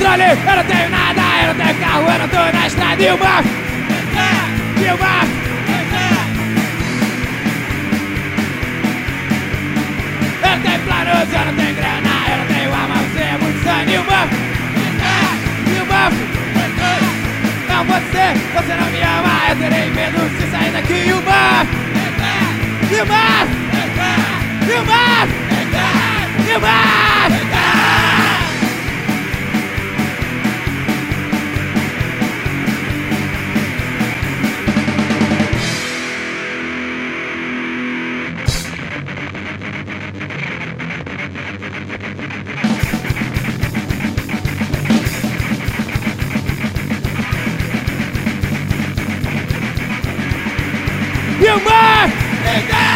controle, eu não tenho nada, eu não tenho carro, eu não tô na estrada. E o Murphy, e o Murphy, eu não tenho planos, eu não tenho grana, eu não tenho arma, você é muito sangue. E o Murphy, e o Murphy, não pode ser, você não me ama, eu terei medo se sair daqui. E o Murphy, e o Murphy, e o Murphy, e o Murphy. E o Murphy!